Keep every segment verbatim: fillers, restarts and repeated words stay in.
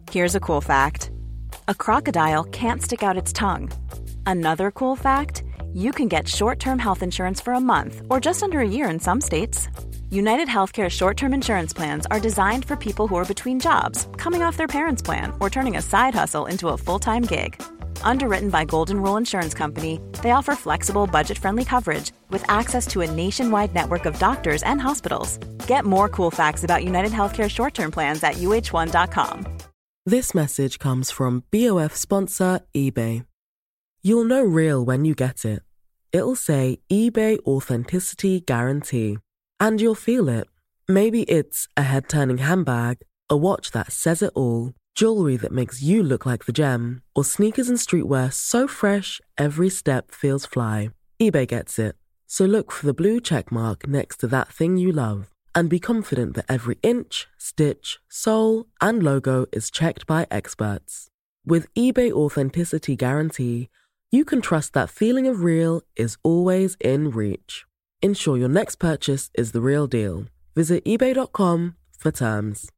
Here's a cool fact. A crocodile can't stick out its tongue. Another cool fact, you can get short-term health insurance for a month or just under a year in some states. United Healthcare short-term insurance plans are designed for people who are between jobs, coming off their parents' plan, or turning a side hustle into a full-time gig. Underwritten by Golden Rule Insurance Company, they offer flexible, budget-friendly coverage with access to a nationwide network of doctors and hospitals. Get more cool facts about United Healthcare short-term plans at U H one dot com. This message comes from B O F sponsor eBay. You'll know real when you get it. It'll say eBay Authenticity Guarantee. And you'll feel it. Maybe it's a head-turning handbag, a watch that says it all, jewelry that makes you look like the gem, or sneakers and streetwear so fresh every step feels fly. eBay gets it. So look for the blue check mark next to that thing you love. And be confident that every inch, stitch, sole, and logo is checked by experts. With eBay Authenticity Guarantee, you can trust that feeling of real is always in reach. Ensure your next purchase is the real deal. Visit ebay dot com for terms.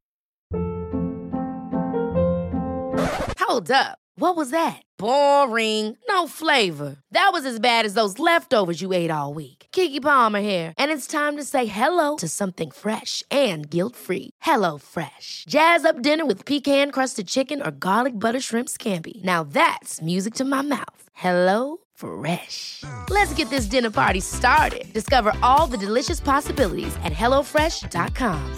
Hold up. What was that? Boring. No flavor. That was as bad as those leftovers you ate all week. Keke Palmer here, and it's time to say hello to something fresh and guilt-free. Hello Fresh. Jazz up dinner with pecan-crusted chicken or garlic butter shrimp scampi. Now that's music to my mouth. Hello Fresh. Let's get this dinner party started. Discover all the delicious possibilities at hello fresh dot com.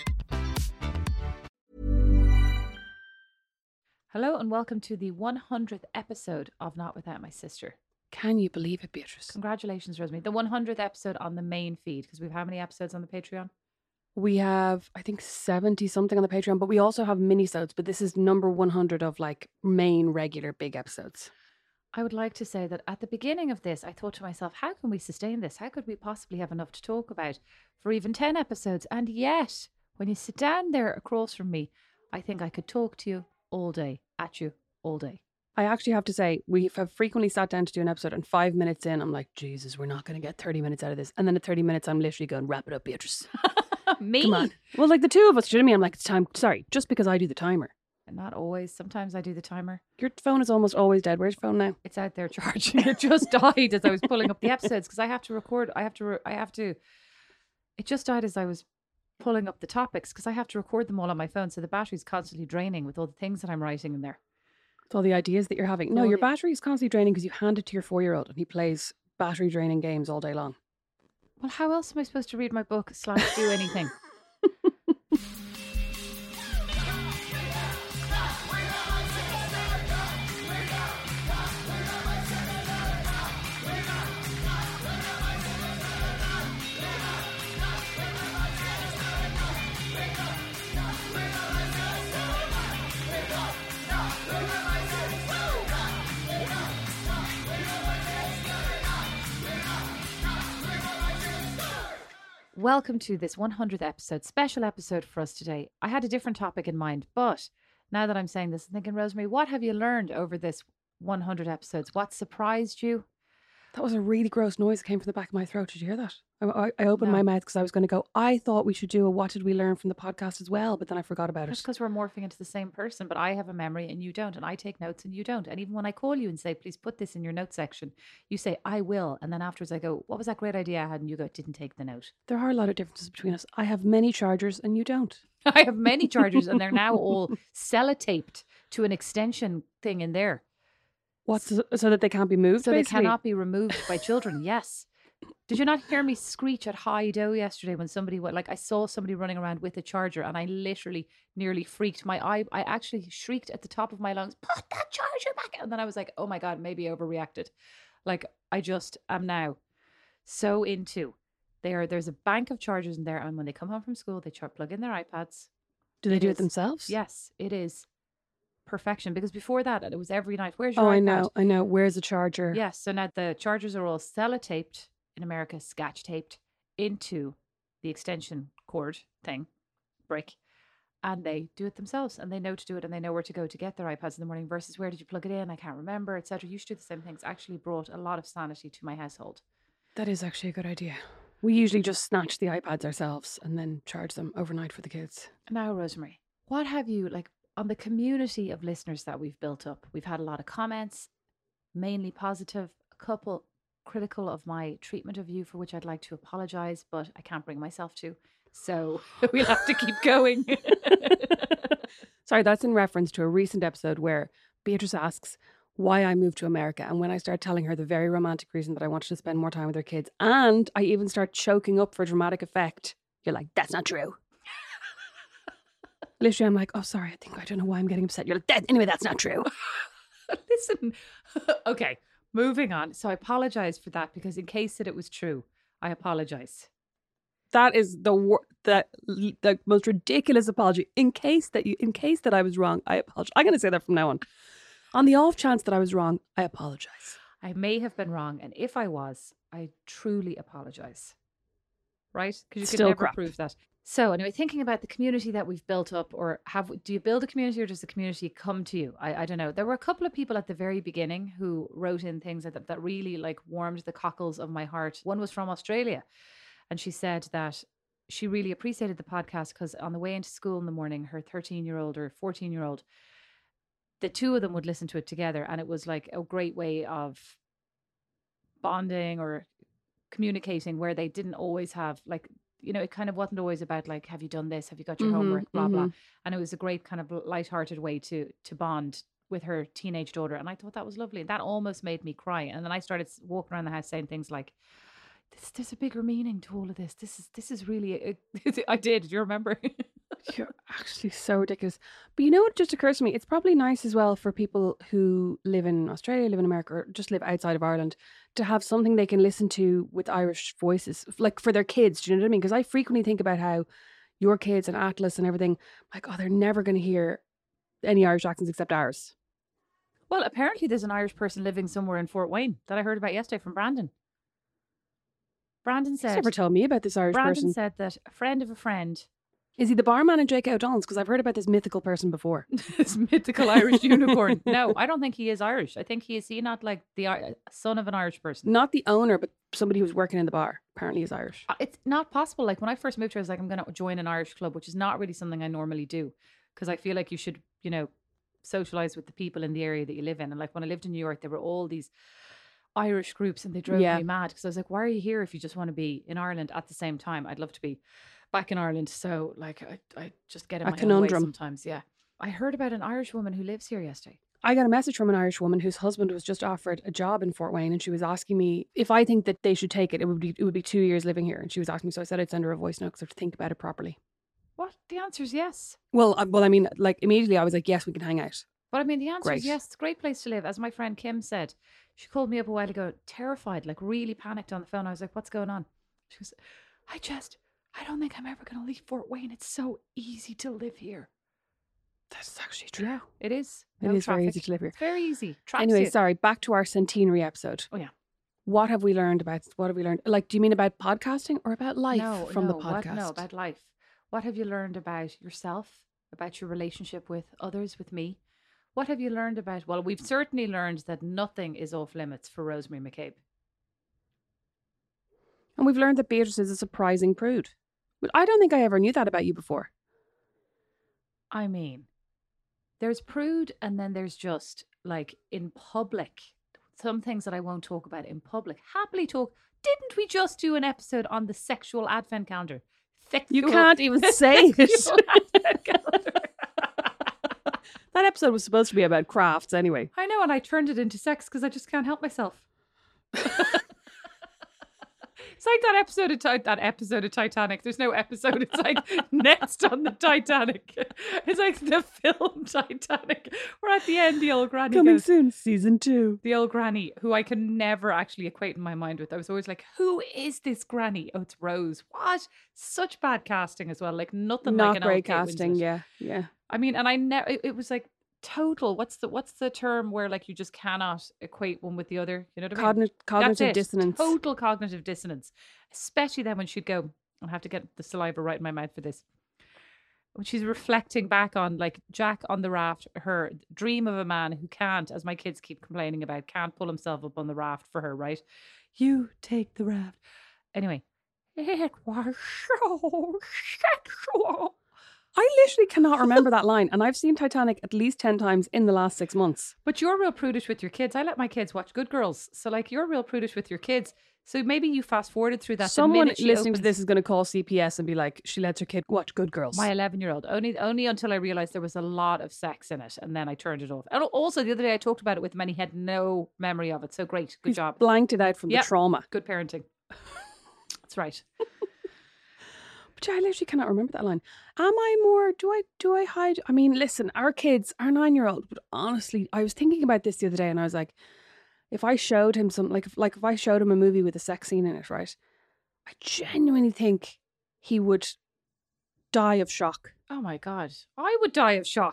Hello and welcome to the one hundredth episode of Not Without My Sister. Can you believe it, Beatrice? Congratulations, Rosemary. The one hundredth episode on the main feed, because we've how many episodes on the Patreon? We have, I think, seventy something on the Patreon, but we also have mini-sodes, but this is number one hundred of like main regular big episodes. I would like to say that at the beginning of this, I thought to myself, how can we sustain this? How could we possibly have enough to talk about for even ten episodes? And yet, when you sit down there across from me, I think I could talk to you all day, at you all day. I actually have to say, we have frequently sat down to do an episode and five minutes in, I'm like, Jesus, we're not going to get thirty minutes out of this. And then at thirty minutes, I'm literally going, wrap it up, Beatrice. Me? Come on. Well, like the two of us, do you know what I mean? I'm like, it's time. Sorry, just because I do the timer. Not always. Sometimes I do the timer. Your phone is almost always dead. Where's your phone now? It's out there charging. It just died as I was pulling up the episodes because I have to record. I have to. Re- I have to. It just died as I was pulling up the topics because I have to record them all on my phone. So the battery's constantly draining with all the things that I'm writing in there. With all the ideas that you're having. No, All your the- battery is constantly draining because you hand it to your four-year-old and he plays battery draining games all day long. Well, how else am I supposed to read my book slash do anything? Welcome to this one hundredth episode, special episode for us today. I had a different topic in mind, but now that I'm saying this, I'm thinking, Rosemary, what have you learned over this one hundred episodes? What surprised you? That was a really gross noise that came from the back of my throat. Did you hear that? I, I, I opened No. my mouth because I was going to go, I thought we should do a what did we learn from the podcast as well, but then I forgot about That's it. because we're morphing into the same person, but I have a memory and you don't, and I take notes and you don't. And even when I call you and say, please put this in your note section, you say, I will. And then afterwards I go, what was that great idea I had? And you go, didn't take the note. There are a lot of differences between us. I have many chargers and you don't. I have many chargers and they're now all sellotaped to an extension thing in there. What's so that they can't be moved, So basically? they cannot be removed by children, yes. Did you not hear me screech at high dough yesterday when somebody went, like I saw somebody running around with a charger and I literally nearly freaked. My eye, I actually shrieked at the top of my lungs, put that charger back. And then I was like, oh my God, maybe I overreacted. Like I just am now so into there. There's a bank of chargers in there. And when they come home from school, they char- plug in their iPads. Do they It do it is. themselves? Yes, it is perfection. Because before that, it was every night. Where's your Oh, iPad? I know. I know. Where's the charger? Yes. So now the chargers are all sellotaped in America, scotch taped into the extension cord thing, brick, and they do it themselves and they know to do it and they know where to go to get their iPads in the morning versus where did you plug it in? I can't remember, et cetera. You should do the same things. Actually brought a lot of sanity to my household. That is actually a good idea. We usually just snatch the iPads ourselves and then charge them overnight for the kids. Now, Rosemary, what have you, like, on the community of listeners that we've built up. We've had a lot of comments, mainly positive, a couple critical of my treatment of you, for which I'd like to apologize, but I can't bring myself to. So we'll have to keep going. Sorry, that's in reference to a recent episode where Beatrice asks why I moved to America. And when I start telling her the very romantic reason that I wanted to spend more time with her kids, and I even start choking up for dramatic effect, you're like, that's not true. Literally, I'm like, oh, sorry, I think I don't know why I'm getting upset. You're like, that, anyway, that's not true. Listen, okay, moving on. So I apologize for that, because in case that it was true, I apologize. That is the wor- the the most ridiculous apology. In case that you, in case that I was wrong, I apologize. I'm going to say that from now on. On the off chance that I was wrong, I apologize. I may have been wrong, and if I was, I truly apologize. Right? Because you Still can never crap. prove that. So anyway, thinking about the community that we've built up, or have do you build a community, or does the community come to you? I, I don't know. There were a couple of people at the very beginning who wrote in things that that really like warmed the cockles of my heart. One was from Australia, and she said that she really appreciated the podcast because on the way into school in the morning, her thirteen-year-old or fourteen-year-old, the two of them would listen to it together, and it was like a great way of bonding or communicating, where they didn't always have like, you know, it kind of wasn't always about like, have you done this? Have you got your Mhm, homework? Blah, blah. mhm. And it was a great kind of lighthearted way to to bond with her teenage daughter. And I thought that was lovely. That almost made me cry. And then I started s- walking around the house saying things like, this, there's a bigger meaning to all of this. This is this is really, a, I did. Do you remember? You're actually so ridiculous. But you know what just occurs to me? It's probably nice as well for people who live in Australia, live in America, or just live outside of Ireland to have something they can listen to with Irish voices, like for their kids. Do you know what I mean? Because I frequently think about how your kids and Atlas and everything, like, oh, they're never going to hear any Irish accents except ours. Well, apparently there's an Irish person living somewhere in Fort Wayne that I heard about yesterday from Brandon. Brandon He's said, never told me about this Irish Brandon person. said that a friend of a friend, Is he the barman in J K O'Donnell's? Because I've heard about this mythical person before. this mythical Irish unicorn. No, I don't think he is Irish. I think he is he not like the Ir- son of an Irish person. Not the owner, but somebody who's working in the bar. Apparently is Irish. Uh, It's not possible. Like when I first moved here, I was like, I'm going to join an Irish club, which is not really something I normally do, because I feel like you should, you know, socialize with the people in the area that you live in. And like when I lived in New York, there were all these Irish groups, and they drove Yeah. me mad, because I was like, why are you here if you just want to be in Ireland at the same time? I'd love to be back in Ireland. So like I, I just get in A my own way conundrum. sometimes. Yeah. I heard about an Irish woman who lives here yesterday. I got a message from an Irish woman whose husband was just offered a job in Fort Wayne, and she was asking me if I think that they should take it. It would be it would be two years living here, and she was asking me. So I said I'd send her a voice note because I have to think about it properly. What? The answer is yes. Well, I, well, I mean, like immediately I was like, yes, we can hang out. But I mean, the answer is Great. yes. It's a great place to live. As my friend Kim said, she called me up a while ago, terrified, like really panicked on the phone. I was like, what's going on? She goes, I just, I don't think I'm ever going to leave Fort Wayne. It's so easy to live here. That's actually true. Yeah, it is. It No is very traffic. easy to live here. It's very easy. Traps Anyway, you. sorry. Back to our centenary episode. Oh, yeah. What have we learned about? What have we learned? Like, do you mean about podcasting or about life no, from no, the podcast? What, no, about life. What have you learned about yourself, about your relationship with others, with me? What have you learned about? Well, we've certainly learned that nothing is off limits for Rosemary McCabe. And we've learned that Beatrice is a surprising prude. But I don't think I ever knew that about you before. I mean, there's prude, and then there's just like in public, some things that I won't talk about in public. Happily talk. Didn't we just do an episode on the sexual advent calendar? You Sexual- can't even say it. sexual advent calendar. That episode was supposed to be about crafts anyway. I know, and I turned it into sex because I just can't help myself. It's like that episode of Ti- that episode of Titanic. There's no episode. It's like next on the Titanic. It's like the film Titanic. Where at the end the old granny Coming goes, soon, season two. the old granny, who I can never actually equate in my mind with. I was always like, who is this granny? Oh, it's Rose. What? Such bad casting as well. Like nothing like Not an great old Kate casting, Winslet. yeah, yeah. I mean, and I never. It, it was like total. What's the what's the term where like you just cannot equate one with the other? You know what I mean? Cogni- cognitive That's it. dissonance. Total cognitive dissonance. Especially then when she'd go, I'll have to get the saliva right in my mouth for this. When she's reflecting back on like Jack on the raft, her dream of a man who can't, as my kids keep complaining about, can't pull himself up on the raft for her, right? You take the raft. Anyway, it was so sexual. I literally cannot remember that line. And I've seen Titanic at least ten times in the last six months. But you're real prudish with your kids. I let my kids watch Good Girls. So like you're real prudish with your kids. So maybe you fast forwarded through that. the Someone minute she listening to opens- this is going to call C P S and be like, she lets her kid watch Good Girls. My eleven-year-old. Only only until I realised there was a lot of sex in it. And then I turned it off. And also the other day I talked about it with him and he had no memory of it. So great. Good He's job. blanked it out from Yep. the trauma. Good parenting. That's right. But yeah, I literally cannot remember that line. Am I more, do I, do I hide? I mean, listen, our kids, our nine-year-old, but honestly, I was thinking about this the other day and I was like, if I showed him some, like, if, like if I showed him a movie with a sex scene in it, right? I genuinely think he would die of shock. Oh my God. I would die of shock.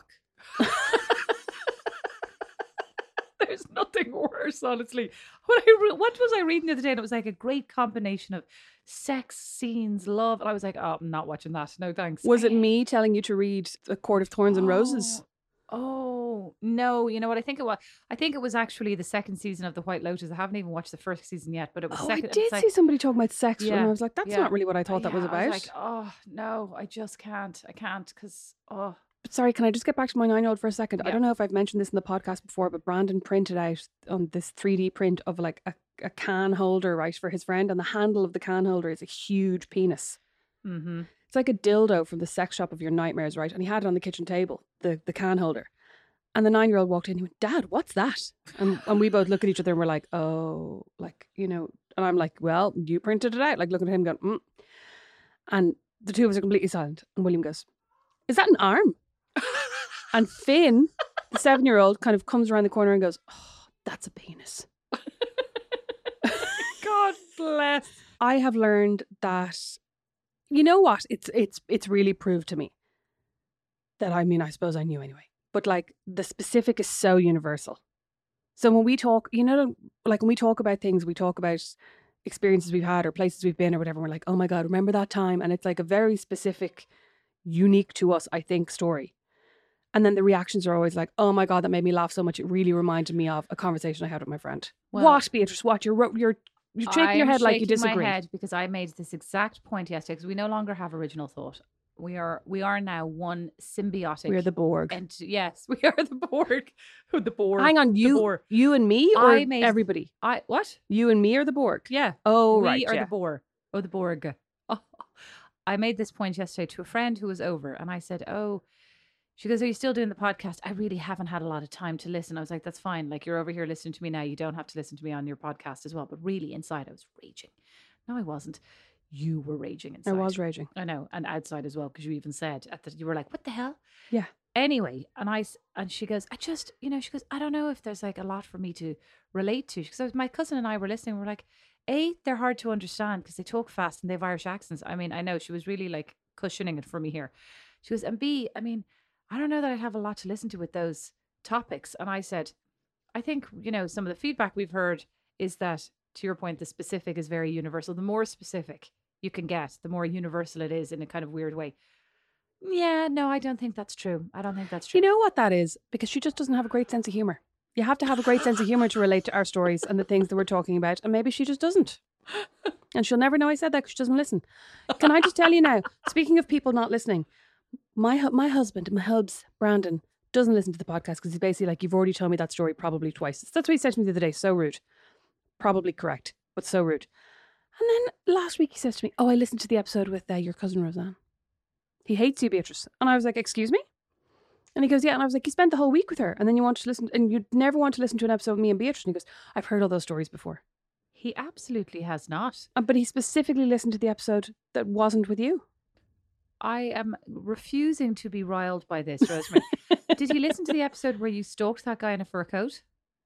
There's nothing worse, honestly. What, I re- what was I reading the other day? And it was like a great combination of sex scenes, love. And I was like, oh, I'm not watching that. No, thanks. Was it me telling you to read A Court of Thorns and Roses? Oh, no. You know what I think it was? I think it was actually the second season of The White Lotus. I haven't even watched the first season yet, but it was Oh, second. I it did was like- see somebody talking about sex and Yeah, I was like, that's yeah. not really what I thought that was Yeah, about. I was like, oh, no, I just can't. I can't because, oh. But sorry, can I just get back to my nine-year-old for a second? I Yeah. don't know if I've mentioned this in the podcast before, but Brandon printed out on this three D print of like a, a can holder, right, for his friend. And the handle of the can holder is a huge penis. Mm-hmm. It's like a dildo from the sex shop of your nightmares, right? And he had it on the kitchen table, the, the can holder. And the nine-year-old walked in and he went, Dad, what's that? And, and we both look at each other and we're like, oh, like, you know. And I'm like, well, you printed it out. Like looking at him going, mm. And the two of us are completely silent. And William goes, is that an arm? And Finn, the seven-year-old, kind of comes around the corner and goes, oh, that's a penis. God bless. I have learned that, you know what? It's it's it's really proved to me that, I mean, I suppose I knew anyway. But like the specific is so universal. So when we talk, you know, like when we talk about things, we talk about experiences we've had or places we've been or whatever. We're like, oh my God, remember that time? And it's like a very specific, unique to us, I think, story. And then the reactions are always like, oh my God, that made me laugh so much. It really reminded me of a conversation I had with my friend. Well, what, Beatrice? What? You're, ro- you're, you're shaking your I'm head like you shaking disagree. my head because I made this exact point yesterday because we no longer have original thought. We are we are now one symbiotic. We're the Borg. And yes, we are the Borg. The Borg. Hang on, the you Borg. you and me or I made- everybody? I what? You and me are the Borg? Yeah. Oh, we right. are yeah. the Borg. Oh, the Borg. Oh. I made this point yesterday to a friend who was over, and I said, "Oh." She goes, are you still doing the podcast? I really haven't had a lot of time to listen. I was like, that's fine. Like, you're over here listening to me now. You don't have to listen to me on your podcast as well. But really, inside, I was raging. No, I wasn't. You were raging inside. I was raging. I know. And outside as well, because you even said, at the, you were like, what the hell? Yeah. Anyway, and I, s- and she goes, I just, you know, she goes, I don't know if there's like a lot for me to relate to. Because my cousin and I were listening. We're like, A, they're hard to understand because they talk fast and they have Irish accents. I mean, I know she was really like cushioning it for me here. She goes, and B, I mean, I don't know that I'd have a lot to listen to with those topics. And I said, I think, you know, some of the feedback we've heard is that, to your point, the specific is very universal. The more specific you can get, the more universal it is in a kind of weird way. Yeah, no, I don't think that's true. I don't think that's true. You know what that is? Because she just doesn't have a great sense of humour. You have to have a great sense of humour to relate to our stories and the things that we're talking about. And maybe she just doesn't. And she'll never know I said that because she doesn't listen. Can I just tell you now, speaking of people not listening, my hu- my husband, my hubs, Brandon, doesn't listen to the podcast because he's basically like, you've already told me that story probably twice. That's what he said to me the other day. So rude. Probably correct, but so rude. And then last week he says to me, oh, I listened to the episode with uh, your cousin Roseanne. He hates you, Beatrice. And I was like, excuse me? And he goes, yeah. And I was like, you spent the whole week with her and then you want to listen, and you never want to listen to an episode with me and Beatrice. And he goes, I've heard all those stories before. He absolutely has not. Um, but he specifically listened to the episode that wasn't with you. I am refusing to be riled by this, Rosemary. Did he listen to the episode where you stalked that guy in a fur coat?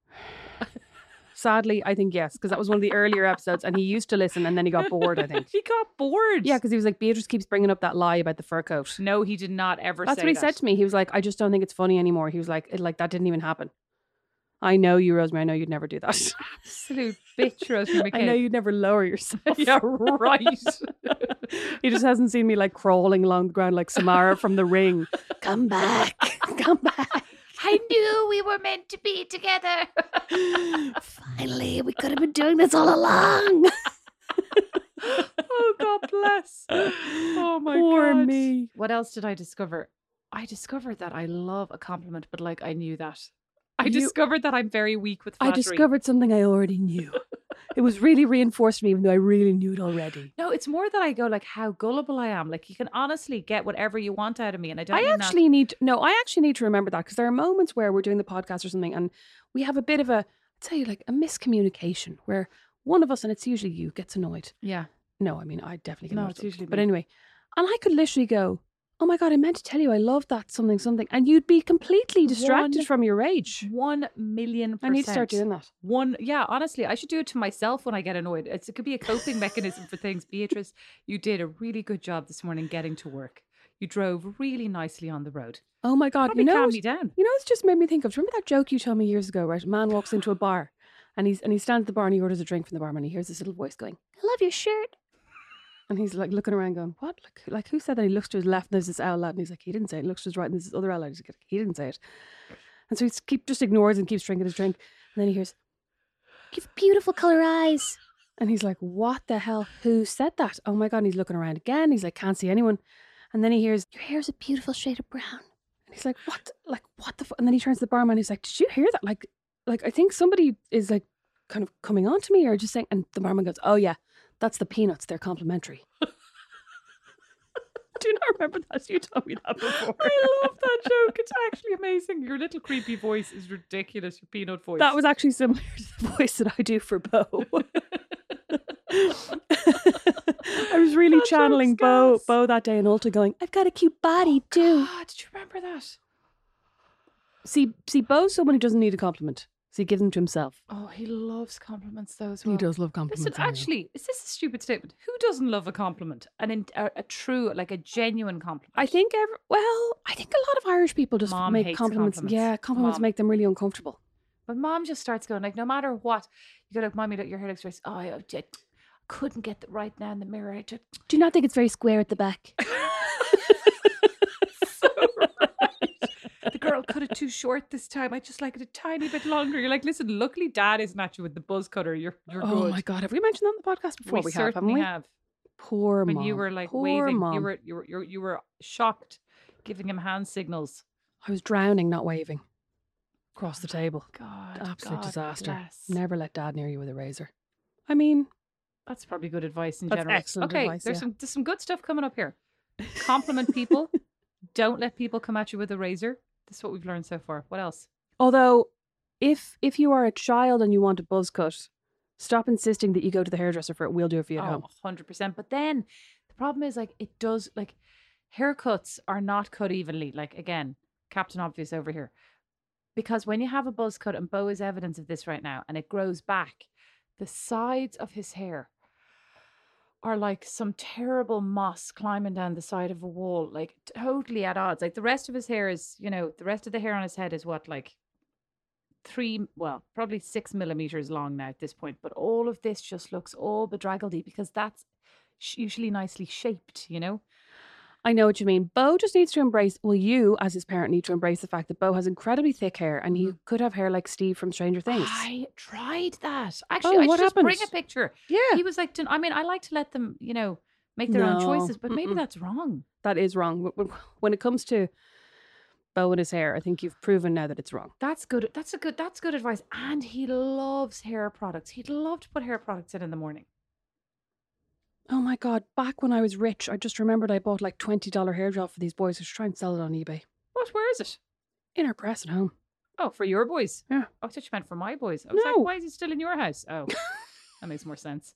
Sadly, I think yes, because that was one of the earlier episodes and he used to listen and then he got bored, I think. He got bored. Yeah, because he was like, Beatrice keeps bringing up that lie about the fur coat. No, he did not ever That's say what he that. said to me. He was like, I just don't think it's funny anymore. He was like, it, like that didn't even happen. I know you, Rosemary. I know you'd never do that. Absolute bitch, Rosemary McKay. I know you'd never lower yourself. Yeah, right. He just hasn't seen me like crawling along the ground like Samara from The Ring. Come back. Come back. I knew we were meant to be together. Finally, we could have been doing this all along. Oh, God bless. Oh, my Poor God. me. What else did I discover? I discovered that I love a compliment, but like I knew that. I You- discovered that I'm very weak with I flattery. discovered something I already knew. It was really reinforced to me, even though I really knew it already. No, it's more that I go like how gullible I am. Like you can honestly get whatever you want out of me, and I don't. I mean that- actually need no. I actually need to remember that because there are moments where we're doing the podcast or something, and we have a bit of a, I'd say, like a miscommunication where one of us, and it's usually you, gets annoyed. Yeah. No, I mean I definitely get No, annoyed. it's usually But me. anyway, and I could literally go, "Oh my god, I meant to tell you I love that something something," and you'd be completely distracted One- from your rage. One million percent. I need to start doing that. One, yeah, honestly, I should do it to myself when I get annoyed. It's, it could be a coping mechanism for things. Beatrice, you did a really good job this morning getting to work. You drove really nicely on the road. Oh my god, Probably you know, calm what- me down. you know, it's just made me think of. Do you remember that joke you told me years ago? Right, a man walks into a bar, and he's and he stands at the bar and he orders a drink from the barman. And he hears this little voice going, "I love your shirt." And he's like looking around going, "What? Like, like who said that?" He looks to his left and there's this owl lad and he's like, "He didn't say it." He looks to his right and there's this other owl lad. He's like, "He didn't say it." And so he keep, just ignores and keeps drinking his drink. And then he hears, "You've beautiful colour eyes." And he's like, "What the hell? Who said that?" Oh my God. And he's looking around again. He's like, "Can't see anyone." And then he hears, "Your hair's a beautiful shade of brown." And he's like, "What? Like, what the fuck?" And then he turns to the barman. He's like, "Did you hear that? Like, like I think somebody is like kind of coming on to me or just saying." And the barman goes, "Oh yeah, that's the peanuts. They're complimentary." Do you not remember that? You told me that before. I love that joke. It's actually amazing. Your little creepy voice is ridiculous. Your peanut voice. That was actually similar to the voice that I do for Bo. I was really That channeling joke's Bo, gas. Bo that day in Ulta going, "I've got a cute body too." God, did you remember that? See, see, Bo's someone who doesn't need a compliment. So he gives them to himself. Oh, he loves compliments though as well. He does love compliments. Listen, anyway. actually, is this a stupid statement? Who doesn't love a compliment? An in, a, a true, like a genuine compliment. I think every, well, I think a lot of Irish people just Mom make hates compliments. compliments. Yeah, compliments Mom. make them really uncomfortable. But mom just starts going like, no matter what, you go like, mommy, look, your hair looks great. Oh, I, I couldn't get it right now in the mirror. I just Do you not think it's very square at the back? so right. The girl cut it too short this time. I just like it a tiny bit longer. You're like, listen, luckily dad isn't at you with the buzz cutter. You're you're Oh good. my God, have we mentioned that on the podcast before? we, We, have, haven't certainly we? have. Poor When mom. you were like Poor waving, mom. you were you were you were, you were shocked, giving him hand signals. I was drowning, not waving. Across the table. God, Absolute God disaster. bless. Never let dad near you with a razor. I mean, That's probably good advice in That's general. excellent okay, advice, there's yeah. some there's some good stuff coming up here. Compliment people. Don't let people come at you with a razor. This is what we've learned so far. What else? although if if you are a child and you want a buzz cut, stop insisting that you go to the hairdresser for it. We'll do it for you at Oh, home. one hundred percent. But then the problem is like it does like haircuts are not cut evenly. Like again, Captain Obvious over here. Because when you have a buzz cut, and Bo is evidence of this right now, and it grows back, the sides of his hair are like some terrible moss climbing down the side of a wall, like totally at odds. Like the rest of his hair is, you know, the rest of the hair on his head is what, like three, well, probably six millimeters long now at this point. But all of this just looks all bedraggledy because that's sh- usually nicely shaped, you know? I know what you mean. Bo just needs to embrace, well, you as his parent need to embrace the fact that Bo has incredibly thick hair and he could have hair like Steve from Stranger Things. I tried that. Actually, Oh, I what should just bring happened? a picture. Yeah. He was like, "Dun- I mean, I like to let them, you know, make their own No, choices, but maybe mm-mm. that's wrong. That is wrong. Wh- wh- When it comes to Bo and his hair, I think you've proven now that it's wrong. That's good. That's a good. That's good advice. And he loves hair products. He'd love to put hair products in in the morning. Oh my God, back when I was rich, I just remembered I bought like twenty dollars hair gel for these boys. I should try and sell it on eBay. What? Where is it? In our press at home. Oh, for your boys. Yeah. Oh, I thought you meant for my boys. I was No. like, why is he still in your house? Oh, that makes more sense.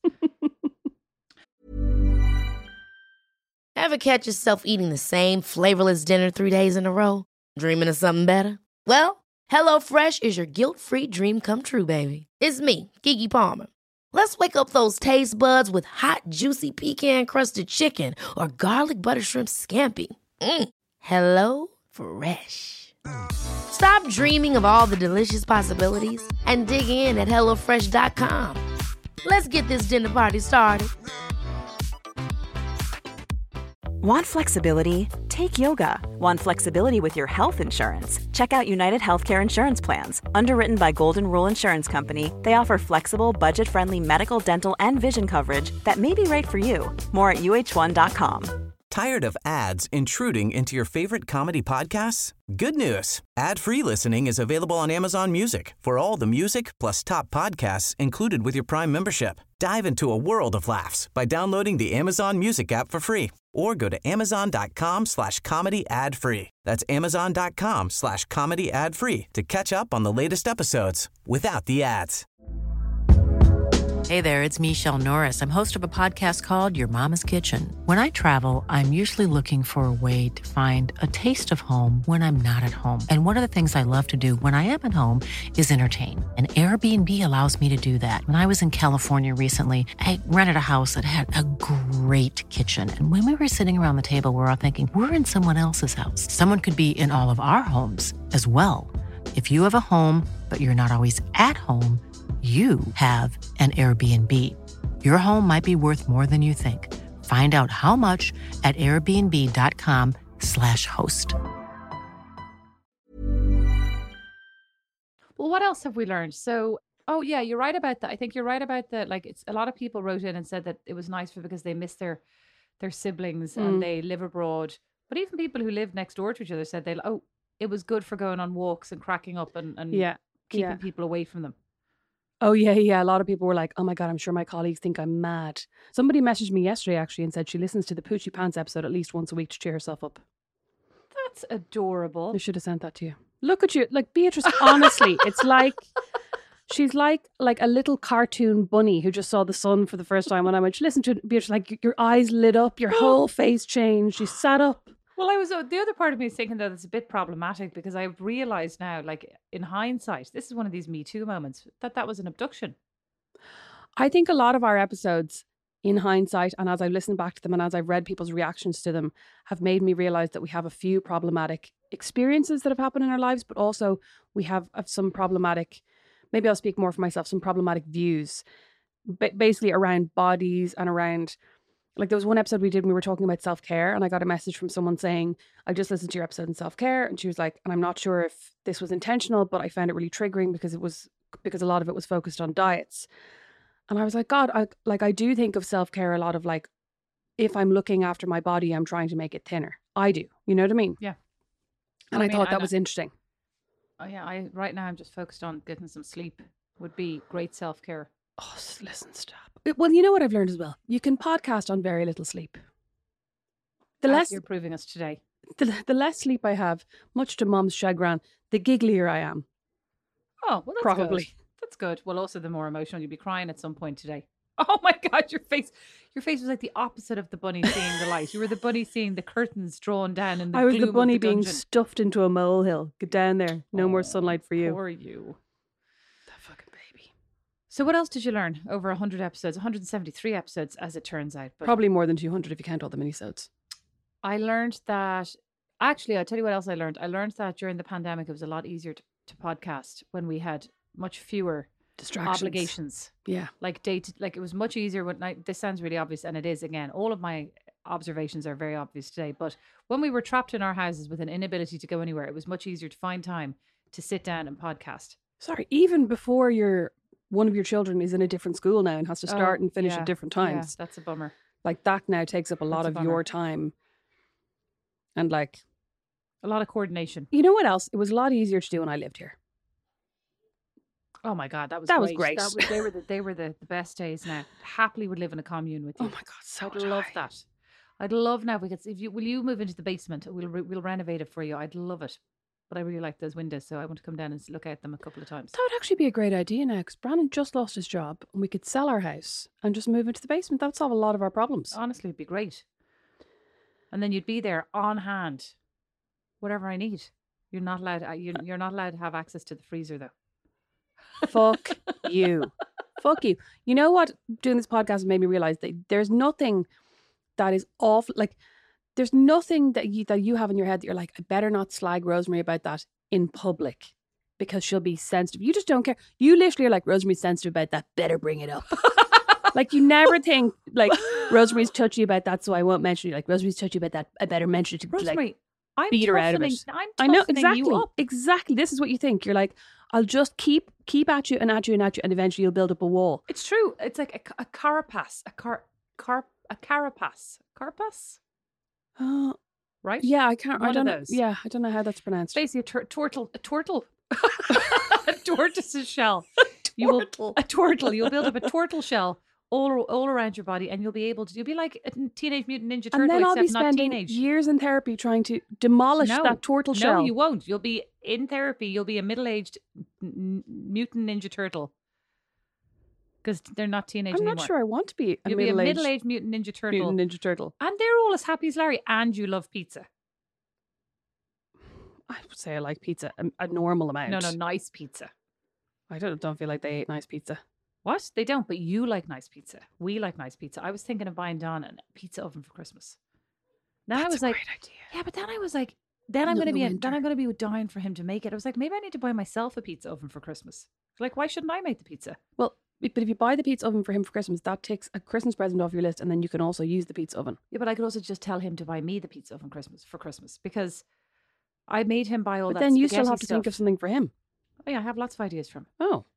Ever catch yourself eating the same flavorless dinner three days in a row? Dreaming of something better? Well, HelloFresh is your guilt-free dream come true, baby. It's me, Keke Palmer. Let's wake up those taste buds with hot, juicy pecan-crusted chicken or garlic butter shrimp scampi. Mm. Hello Fresh. Stop dreaming of all the delicious possibilities and dig in at hello fresh dot com. Let's get this dinner party started. Want flexibility? Take yoga. Want flexibility with your health insurance? Check out United Healthcare Insurance Plans. Underwritten by Golden Rule Insurance Company, they offer flexible, budget-friendly medical, dental, and vision coverage that may be right for you. More at U H one dot com. Tired of ads intruding into your favorite comedy podcasts? Good news. Ad-free listening is available on Amazon Music for all the music plus top podcasts included with your Prime membership. Dive into a world of laughs by downloading the Amazon Music app for free or go to amazon.com slash comedy ad free. That's amazon.com slash comedy ad free to catch up on the latest episodes without the ads. Hey there, it's Michelle Norris. I'm host of a podcast called Your Mama's Kitchen. When I travel, I'm usually looking for a way to find a taste of home when I'm not at home. And one of the things I love to do when I am at home is entertain. And Airbnb allows me to do that. When I was in California recently, I rented a house that had a great kitchen. And when we were sitting around the table, we were all thinking, we're in someone else's house. Someone could be in all of our homes as well. If you have a home, but you're not always at home, you have an Airbnb. Your home might be worth more than you think. Find out how much at airbnb.com slash host. Well, what else have we learned? So, oh yeah, you're right about that. I think you're right about that. Like, it's a lot of people wrote in and said that it was nice for because they miss their their siblings Mm. and they live abroad. But even people who live next door to each other said they oh, it was good for going on walks and cracking up and, and Yeah. keeping Yeah. people away from them. Oh, yeah, yeah. A lot of people were like, oh my God, I'm sure my colleagues think I'm mad. Somebody messaged me yesterday, actually, and said she listens to the Poochie Pants episode at least once a week to cheer herself up. That's adorable. I should have sent that to you. Look at you. Like, Beatrice, honestly, it's like, she's like like a little cartoon bunny who just saw the sun for the first time. When I went, listen to it, Beatrice, like, your eyes lit up, your whole face changed. She sat up. Well, I was uh, the other part of me is thinking that it's a bit problematic because I've realized now, like in hindsight, this is one of these Me Too moments, that that was an abduction. I think a lot of our episodes, in hindsight, and as I've listened back to them and as I've read people's reactions to them, have made me realize that we have a few problematic experiences that have happened in our lives, but also we have, have some problematic, maybe I'll speak more for myself, some problematic views, ba- basically around bodies and around, like there was one episode we did and we were talking about self-care and I got a message from someone saying, I just listened to your episode on self-care, and she was like, and I'm not sure if this was intentional, but I found it really triggering because it was, because a lot of it was focused on diets. And I was like, God, I like I do think of self-care a lot of like, if I'm looking after my body, I'm trying to make it thinner. I do. You know what I mean? Yeah. And I I, mean, thought that and was interesting. Oh yeah, I right now I'm just focused on getting some sleep. Would be great self-care. Oh, s- listen, stop. It- Well, you know what I've learned as well? You can podcast on very little sleep. The As less you're proving us today. the, the less sleep I have, much to Mom's chagrin, the gigglier I am. Oh, well, that's Probably. good. That's good. Well, also the more emotional you'll be crying at some point today. Oh my God, your face, your face was like the opposite of the bunny seeing the light. You were the bunny seeing the curtains drawn down in the I was gloom the of bunny the being dungeon. stuffed into a molehill. Get down there. No more sunlight for you. Poor you. That fucking baby. So what else did you learn over one hundred episodes? one hundred seventy-three episodes, as it turns out. But Probably more than two hundred if you count all the minisodes. I learned that, actually, I'll tell you what else I learned. I learned that during the pandemic, it was a lot easier to, to podcast when we had much fewer Distractions. obligations. Yeah. Like day to, like it was much easier when I, this sounds really obvious, and it is again. All of my observations are very obvious today. But when we were trapped in our houses with an inability to go anywhere, it was much easier to find time to sit down and podcast. Sorry, even before your one of your children is in a different school now and has to start Oh, and finish yeah, at different yeah, times. that's a bummer. Like that now takes up a lot That's a of bummer. your time. And like, A lot of coordination. you know what else? It was a lot easier to do when I lived here. Oh my God, that was That was great. great. That was, they were the, they were the, the best days. Now, happily would live in a commune with you. Oh my God, so I'd would love I. that. I'd love now if we could. If you will, you move into the basement. We'll re, we'll renovate it for you. I'd love it. But I really like those windows, so I want to come down and look at them a couple of times. That would actually be a great idea now because Brandon just lost his job and we could sell our house and just move into the basement. That would solve a lot of our problems. Honestly, it'd be great. And then you'd be there on hand, whatever I need. You're not allowed. uh, you- You're not allowed to have access to the freezer, though. Fuck you. Fuck you. You know what? Doing this podcast made me realize that there's nothing that is awful. Like, there's nothing that you that you have in your head that you're like, I better not slag Rosemary about that in public because she'll be sensitive. You just don't care. You literally are like, Rosemary's sensitive about that. Better bring it up. Like, you never think like Rosemary's touchy about that, so I won't mention it. Like, Rosemary's touchy about that. I better mention it to Rosemary, like, I'm beat her out of it. I'm I know, toughening exactly. you up. Exactly. This is what you think. You're like, I'll just keep keep at you and at you and at you, and eventually you'll build up a wall. It's true. It's like a, a carapace. A car, car, a carapace. Carapace? Oh, right? yeah, I can't. One I don't of know. those. Yeah, I don't know how that's pronounced. Basically, a tur- turtle. A turtle. A tortoise's shell. You will a turtle. You'll build up a turtle shell all all around your body, and you'll be able to. You'll be like a Teenage Mutant Ninja Turtle, And then I'll except be not spending teenage. years in therapy trying to demolish No, that turtle no, shell. you won't. You'll be in therapy. You'll be a middle-aged n- mutant Ninja Turtle because they're not teenage I'm anymore. not sure I want to be a You'll be a middle-aged middle-aged mutant Ninja Turtle, mutant Ninja Turtle. and they're all as happy as Larry. And you love pizza. I would say I like pizza a, a normal amount. No, no, nice pizza. I don't don't feel like they ate nice pizza. What? They don't, but you like nice pizza. We like nice pizza. I was thinking of buying Don a pizza oven for Christmas. Then That's I was a like, great idea. yeah, but then I was like, then I'm Not going to in be the then winter. I'm going to be dying for him to make it. I was like, maybe I need to buy myself a pizza oven for Christmas. Like, why shouldn't I make the pizza? Well, but if you buy the pizza oven for him for Christmas, that takes a Christmas present off your list, and then you can also use the pizza oven. Yeah, but I could also just tell him to buy me the pizza oven Christmas for Christmas because I made him buy all But that. then you still spaghetti have to think stuff. of something for him. Oh yeah, I have lots of ideas for him. Oh.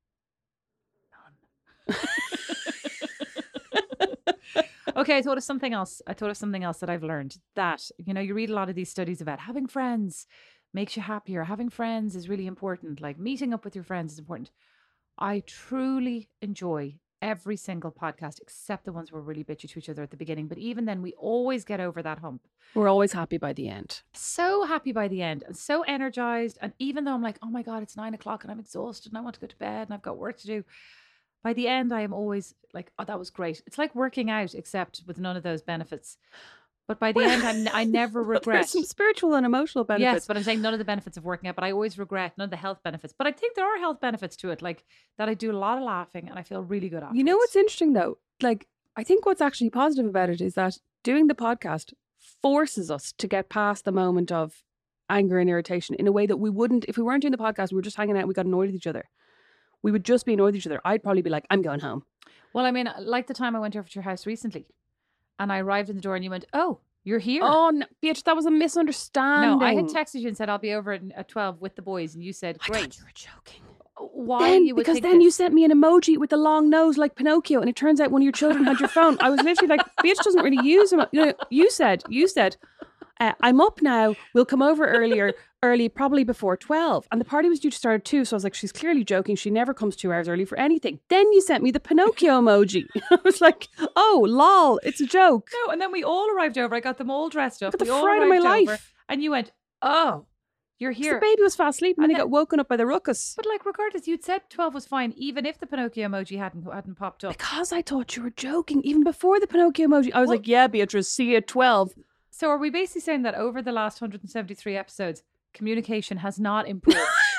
Okay, I thought of something else. I thought of something else that I've learned that, you know, you read a lot of these studies about having friends makes you happier. Having friends is really important. Like meeting up with your friends is important. I truly enjoy every single podcast except the ones where we really bitchy to each other at the beginning. But even then, we always get over that hump. We're always happy by the end. So happy by the end and so energized. And even though I'm like, oh my God, it's nine o'clock and I'm exhausted and I want to go to bed and I've got work to do. By the end, I am always like, oh, that was great. It's like working out, except with none of those benefits. But by the end, I'm, I never regret. There's some spiritual and emotional benefits. Yes, but I'm saying none of the benefits of working out, but I always regret none of the health benefits. But I think there are health benefits to it, like that I do a lot of laughing and I feel really good after. You know what's interesting though? Like, I think what's actually positive about it is that doing the podcast forces us to get past the moment of anger and irritation in a way that we wouldn't if we weren't doing the podcast. We were just hanging out and we got annoyed with each other. We would just be annoyed with each other. I'd probably be like, I'm going home. Well, I mean, like the time I went over to your house recently and I arrived in the door and you went, oh, you're here. Oh, no, bitch, that was a misunderstanding. No, I had texted you and said, I'll be over at, at twelve with the boys. And you said, I great. thought you were joking. Why Then, you would because think then you this? sent me an emoji with the long nose like Pinocchio, and it turns out one of your children had your phone. I was literally like, bitch doesn't really use them. You know, you said, you said, uh, I'm up now. We'll come over earlier, early, probably before twelve. And the party was due to start at two. So I was like, she's clearly joking. She never comes two hours early for anything. Then you sent me the Pinocchio emoji. I was like, oh, lol, it's a joke. No, and then we all arrived over. I got them all dressed up. Got the we all fright of my arrived over, life. and you went, oh, you're 'Cause here. The baby was fast asleep and, And then he then- got woken up by the ruckus. But like, regardless, you'd said twelve was fine, even if the Pinocchio emoji hadn't hadn't popped up. Because I thought you were joking. Even before the Pinocchio emoji, I was Well- like, yeah, Beatrice, see you at twelve. So are we basically saying that over the last one hundred seventy-three episodes, communication has not improved?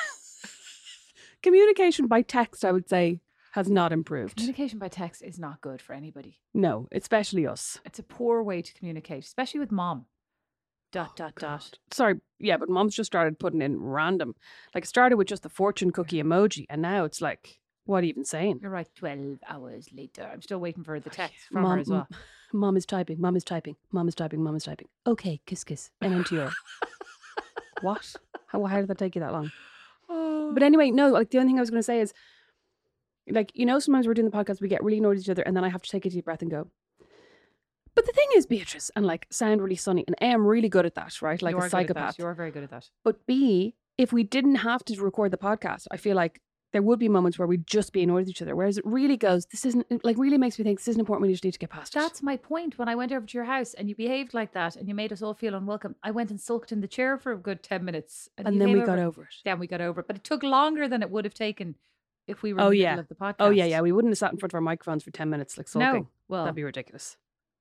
Communication by text, I would say, has not improved. Communication by text is not good for anybody. No, especially us. It's a poor way to communicate, especially with mom. Dot, dot, dot. Sorry, yeah, but mom's just started putting in random. Like, it started with just the fortune cookie emoji, and now it's like, what are you even saying? You're right, twelve hours later. I'm still waiting for the text from Mom, her as well. Mom is typing, mom is typing, mom is typing, mom is typing. Okay, kiss, kiss, and into your. What? How, how did that take you that long? But anyway, no, like, the only thing I was going to say is, like, you know, sometimes we're doing the podcast, we get really annoyed at each other, and then I have to take a deep breath and go, but the thing is, Beatrice, and like sound really sunny, and A, I'm really good at that, right? Like you a are good at psychopath. that. You are very good at that. But B, if we didn't have to record the podcast, I feel like there would be moments where we'd just be annoyed with each other. Whereas it really goes, this isn't, it like really makes me think this isn't important. We just need to get past it. That's my point. When I went over to your house and you behaved like that and you made us all feel unwelcome, I went and sulked in the chair for a good ten minutes. And, And you then came we got over it. Then we got over it. But it took longer than it would have taken if we were Oh, in the yeah. middle of the podcast. Oh, yeah, yeah. We wouldn't have sat in front of our microphones for ten minutes like sulking. No. Well, That'd be ridiculous.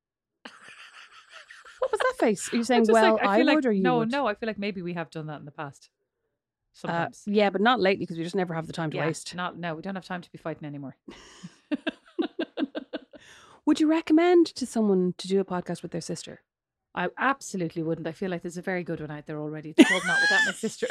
What was that face? Are you I'm saying, just well, like, I, feel would like, or you no, would? no. I feel like maybe we have done that in the past. Uh, Sometimes. yeah, but not lately because we just never have the time to yeah, waste. Not, no, we don't have time to be fighting anymore. Would you recommend to someone to do a podcast with their sister? I absolutely wouldn't. I feel like there's a very good one out there already. It's called Not Without My Sister.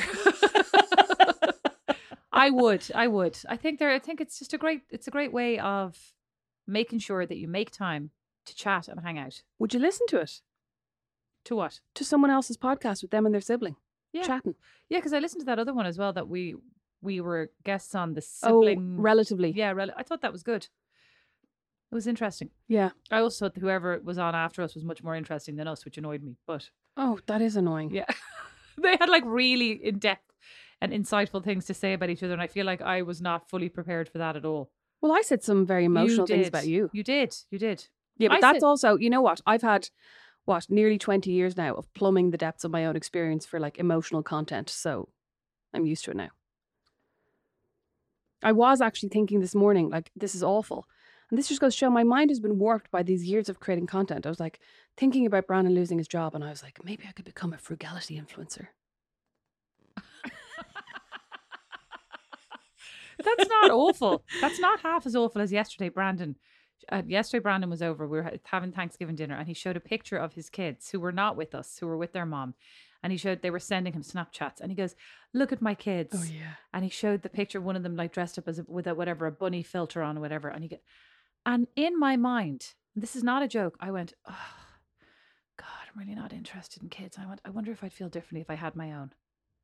I would. I would. I think there. I think it's just a great. It's a great way of making sure that you make time to chat and hang out. Would you listen to it? To what? To someone else's podcast with them and their sibling Yeah. chatting. Yeah, because I listened to that other one as well that we we were guests on, the sibling. Oh, relatively. Yeah, rel- I thought that was good. It was interesting. Yeah. I also thought that whoever was on after us was much more interesting than us, which annoyed me. But Oh, that is annoying. yeah, they had like really in-depth and insightful things to say about each other. And I feel like I was not fully prepared for that at all. Well, I said some very emotional You things did. about you. You did. You did. Yeah, but I that's said- also, you know what? I've had, what, nearly twenty years now of plumbing the depths of my own experience for like emotional content. So I'm used to it now. I was actually thinking this morning, like, this is awful. And this just goes to show my mind has been warped by these years of creating content. I was like thinking about Brandon losing his job and I was like, maybe I could become a frugality influencer. That's not awful. That's not half as awful as yesterday, Brandon. Uh, yesterday, Brandon was over. We were ha- having Thanksgiving dinner, and he showed a picture of his kids who were not with us, who were with their mom. And he showed they were sending him Snapchats, and he goes, "Look at my kids." Oh, yeah. And he showed the picture of one of them like dressed up as a, with a, whatever a bunny filter on or whatever. And he get, and in my mind, this is not a joke. I went, "Oh, God, I'm really not interested in kids." I went, "I wonder if I'd feel differently if I had my own."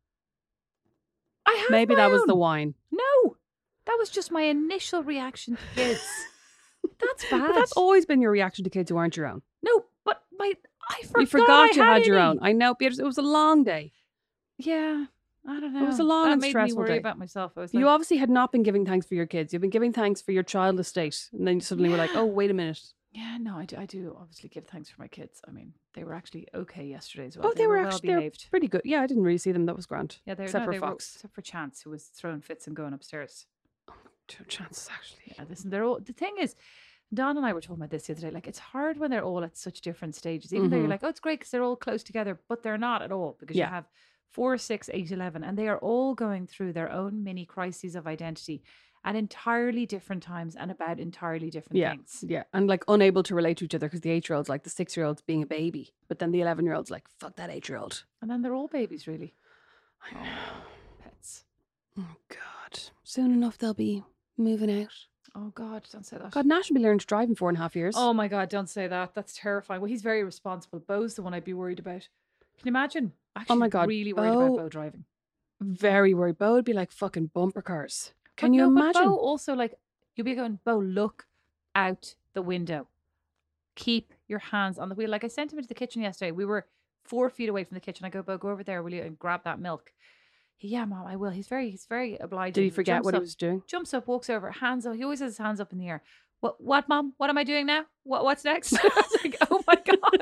I have Maybe my that was own. the wine. No, that was just my initial reaction to kids. That's bad. But that's always been your reaction to kids who aren't your own. No, but my I forgot. You forgot I you had your any. own. I know, but it was a long day. Yeah, I don't know. was a long that and made stressful me worry day. about myself. I was You like, obviously had not been giving thanks for your kids. You've been giving thanks for your child estate. And then you suddenly were like, Yeah. oh, wait a minute. yeah, no, I do, I do obviously give thanks for my kids. I mean, they were actually okay yesterday as well. Oh, they, were well actually they were behaved. pretty good. Yeah, I didn't really see them. That was grand. Yeah, they except no, for they were- Fox. except for Chance, who was throwing fits and going upstairs. Two chances, actually. Yeah, listen, they're all. The thing is, Don and I were talking about this the other day. Like, it's hard when they're all at such different stages. Even though you're Mhm. like, oh, it's great because they're all close together, but they're not at all because Yeah. you have four, six, eight, eleven, and they are all going through their own mini crises of identity at entirely different times and about entirely different Yeah, things. yeah. And like unable to relate to each other because the eight-year-old's like the six-year-old's being a baby. But then the eleven-year-old's like, fuck that eight-year-old. And then they're all babies, really. I Oh, know. pets. Oh, God. Soon enough they'll be moving out. Oh, God, don't say that. God, Nash will be learning to drive in four and a half years. Oh, my God, don't say that. That's terrifying. Well, he's very responsible. Bo's the one I'd be worried about. Can you imagine? Actually, Oh my God, really worried Bo- about Bo driving. Very worried. Bo would be like fucking bumper cars. Can But you no, but imagine? Bo also, like, you'll be going, Bo, look out the window. Keep your hands on the wheel. Like, I sent him into the kitchen yesterday. We were four feet away from the kitchen. I go, Bo, go over there, will you, and grab that milk. He, yeah, Mom, I will. He's very, he's very obliging. Did he forget Jumps what he up- was doing? Jumps up, walks over, hands up. He always has his hands up in the air. What, what, Mom? What am I doing now? What, what's next? I was like, oh my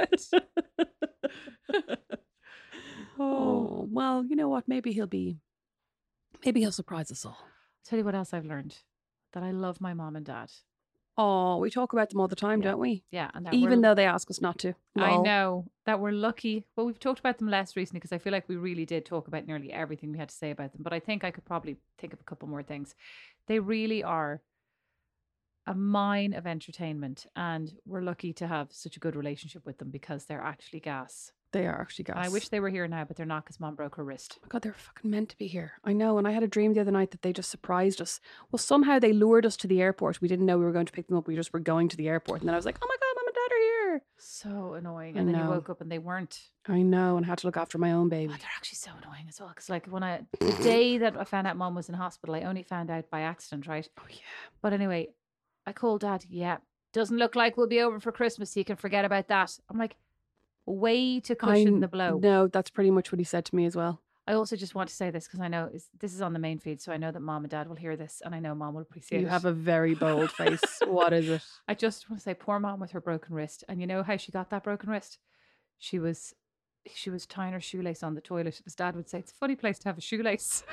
God. Oh, well, you know what? Maybe he'll be, maybe he'll surprise us all. Tell you what else I've learned. That I love my mom and dad. Oh, we talk about them all the time, Yeah. don't we? Yeah. And that Even we're- though they ask us not to. I Lol. know that we're lucky. Well, we've talked about them less recently because I feel like we really did talk about nearly everything we had to say about them. But I think I could probably think of a couple more things. They really are a mine of entertainment, and we're lucky to have such a good relationship with them because they're actually gas. They are actually gas. And I wish they were here now, but they're not because Mom broke her wrist. Oh my God, they're fucking meant to be here. I know. And I had a dream the other night that they just surprised us. Well, somehow they lured us to the airport. We didn't know we were going to pick them up. We just were going to the airport. And then I was like, oh my God, Mom and Dad are here. So annoying. I And then you know. woke up and they weren't. I know. And I had to look after my own Oh, baby. they're actually so annoying as well. Because like when I, the day that I found out Mom was in hospital, I only found out by accident, right? Oh, yeah. But anyway, I called Dad. Yeah, doesn't look like we'll be over for Christmas. You can forget about that. I'm like, way to cushion I the blow. No, that's pretty much what he said to me as well. I also just want to say this because I know is this is on the main feed, so I know that Mom and Dad will hear this, and I know Mom will appreciate You it. have a very bold face. What is it? I just want to say, poor Mom with her broken wrist, and you know how she got that broken wrist? She was, she was tying her shoelace on the toilet. As Dad would say, it's a funny place to have a shoelace.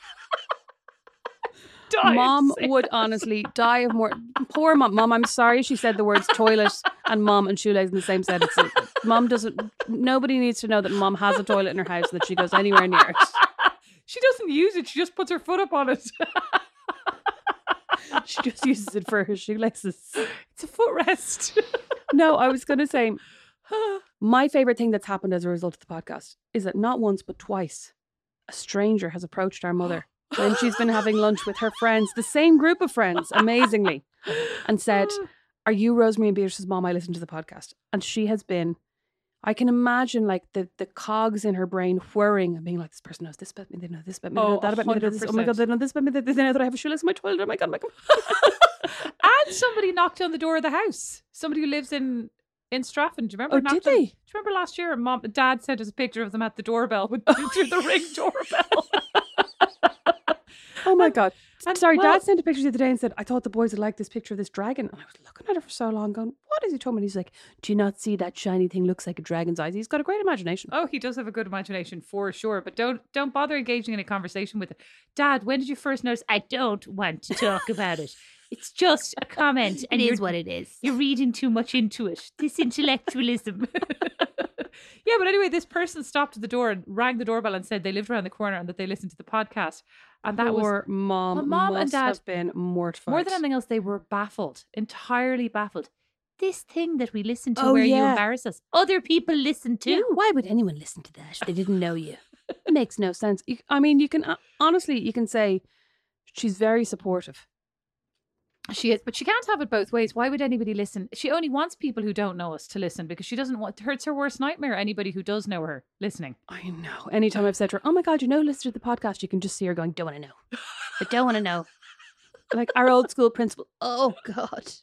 Die Mom of sick. would honestly die of more. Poor mom. Mom, I'm sorry she said the words toilet and mom and shoelace in the same sentence. Mom doesn't, nobody needs to know that Mom has a toilet in her house and that she goes anywhere near it. She doesn't use it. She just puts her foot up on it. She just uses it for her shoelaces. It's a footrest. No, I was going to say, my favourite thing that's happened as a result of the podcast is that not once but twice, a stranger has approached our mother when she's been having lunch with her friends, the same group of friends, amazingly, and said, are you Rosemary and Beatrice's mom? I listened to the podcast. And she has been, I can imagine like the, the cogs in her brain whirring and being like, this person knows this about me, they know this about me, they know Oh, that about me, they know this. Oh my God, they know this about me, they, they know that I have a shoelace in my toilet. Oh my God, oh my God. And somebody knocked on the door of the house. Somebody who lives in in Strafford. Do you remember? Oh, knocked did on- they? Do you remember last year? Mom, Dad sent us a picture of them at the doorbell with through the ring doorbell. Oh my God. and- Sorry, well- Dad sent a picture the other day and said, I thought the boys would like this picture of this dragon. And I was looking at it for so long going, what is he talking about? He's like, do you not see that shiny thing looks like a dragon's eyes? He's got a great imagination. Oh, he does have a good imagination for sure, but don't don't bother engaging in a conversation with it. Dad, when did you first notice? I don't want to talk about it. It's just a comment. It is what it is. You're reading too much into it. This intellectualism. Yeah, but anyway, this person stopped at the door and rang the doorbell and said they lived around the corner and that they listened to the podcast. And that was Poor mom, Well, mom and must dad- have been mortified. more than anything else, they were baffled, entirely baffled. This thing that we listen to Oh, where you yeah. embarrass us, other people listen to. Yeah, why would anyone listen to that if they didn't know you? It makes no sense. You- I mean, you can, uh, honestly, you can say she's very supportive. She is, but she can't have it both ways. Why would anybody listen? She only wants people who don't know us to listen because she doesn't want, it hurts her worst nightmare, anybody who does know her listening. I know. Anytime I've said to her, oh my God, you know, listen to the podcast, you can just see her going, Don't want to know. I don't want to know. like our old school principal. Oh, God.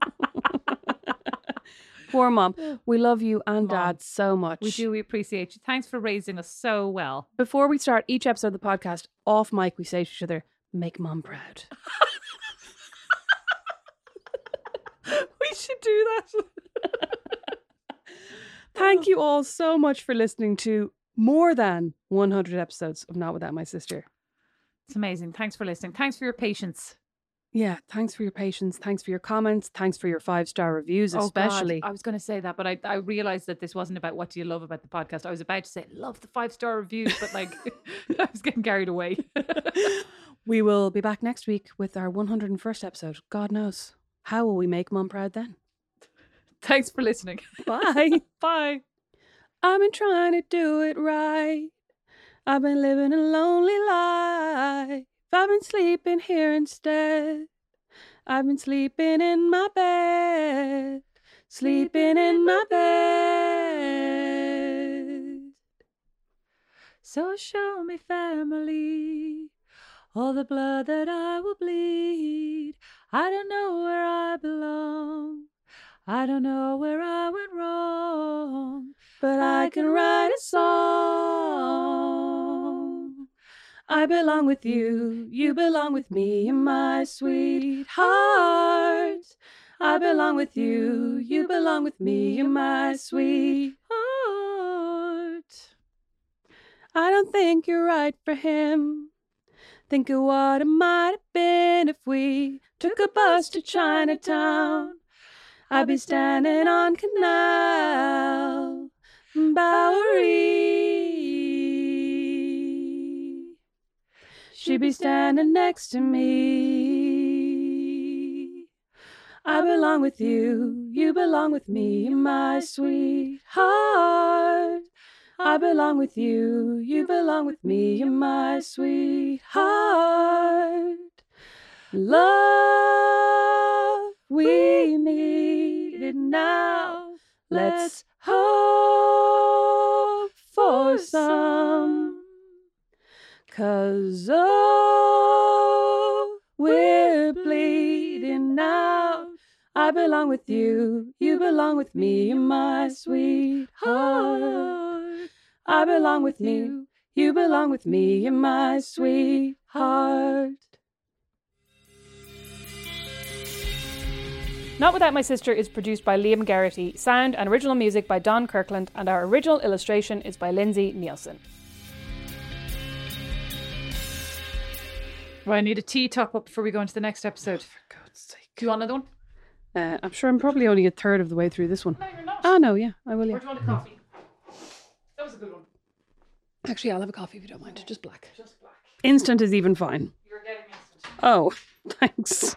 Poor mom. We love you and Mom, dad so much. We do, we appreciate you. Thanks for raising us so well. Before we start each episode of the podcast, off mic, we say to each other, make mom proud. We should do that. Thank you all so much for listening to more than one hundred episodes of Not Without My Sister. It's amazing. Thanks for listening. Thanks for your patience. Yeah, thanks for your patience. Thanks for your comments. Thanks for your five-star reviews, Oh, God. especially. I was going to say that, but I, I realized that this wasn't about what do you love about the podcast. I was about to say, love the five star reviews, but like, I was getting carried away. We will be back next week with our one hundred first episode. God knows. How will we make mom proud then? Thanks for listening. Bye. Bye. I've been trying to do it right. I've been living a lonely life. I've been sleeping here instead. I've been sleeping in my bed. Sleeping in my bed. So show me family, all the blood that I will bleed. I don't know where I belong. I don't know where I went wrong, But I can write a song. I belong with you. You belong with me, my sweetheart. I belong with you. You belong with me, my sweetheart. I don't think you're right for him. Think of what it might have been if we took a bus to Chinatown. I'd be standing on Canal Bowery. She'd be standing next to me. I belong with you. You belong with me, my sweetheart. I belong with you. You belong with me, my sweetheart. Love, we need it now. Let's hope for some. 'Cause oh, we're bleeding out. I belong with you. You belong with me, my sweetheart. I belong with you. You belong with me, my sweetheart. Not Without My Sister is produced by Liam Garrity, sound and original music by Don Kirkland, and our original illustration is by Lindsay Nielsen. Well, I need a tea top up before we go into the next episode. For God's sake. Do you want another one? Uh, I'm sure I'm probably only a third of the way through this one. No, you're not. Oh, no, yeah, I will, yeah. Or do you want a coffee? That was a good one. Actually, I'll have a coffee if you don't mind. Just black. Just black. Instant is even fine. You're getting instant. Oh, thanks.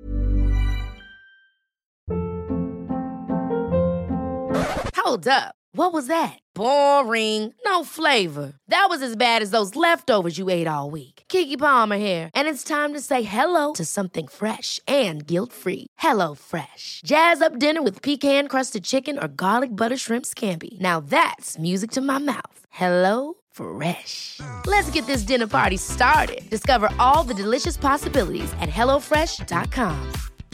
Hold up. What was that? Boring. No flavor. That was as bad as those leftovers you ate all week. Keke Palmer here, and it's time to say hello to something fresh and guilt-free. Hello Fresh. Jazz up dinner with pecan-crusted chicken or garlic butter shrimp scampi. Now that's music to my mouth. Hello Fresh. Let's get this dinner party started. Discover all the delicious possibilities at hello fresh dot com.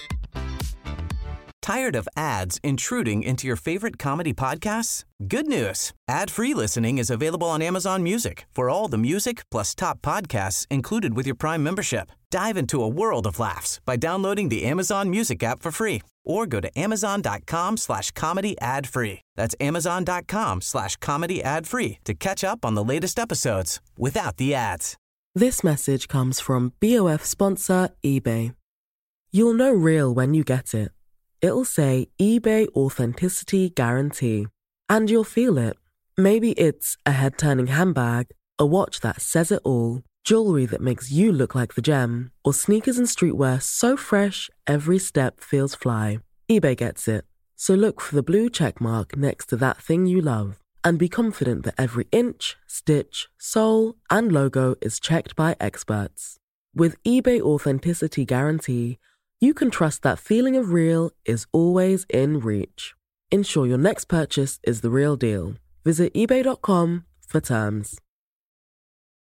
Tired of ads intruding into your favorite comedy podcasts? Good news. Ad-free listening is available on Amazon Music for all the music plus top podcasts included with your Prime membership. Dive into a world of laughs by downloading the Amazon Music app for free or go to amazon.com slash comedy ad free. That's amazon.com slash comedy ad free to catch up on the latest episodes without the ads. This message comes from B O F sponsor eBay. You'll know real when you get it. It'll say eBay Authenticity Guarantee. And you'll feel it. Maybe it's a head-turning handbag, a watch that says it all, jewelry that makes you look like the gem, or sneakers and streetwear so fresh every step feels fly. eBay gets it. So look for the blue check mark next to that thing you love and be confident that every inch, stitch, sole, and logo is checked by experts. With eBay Authenticity Guarantee, you can trust that feeling of real is always in reach. Ensure your next purchase is the real deal. Visit ebay dot com for terms.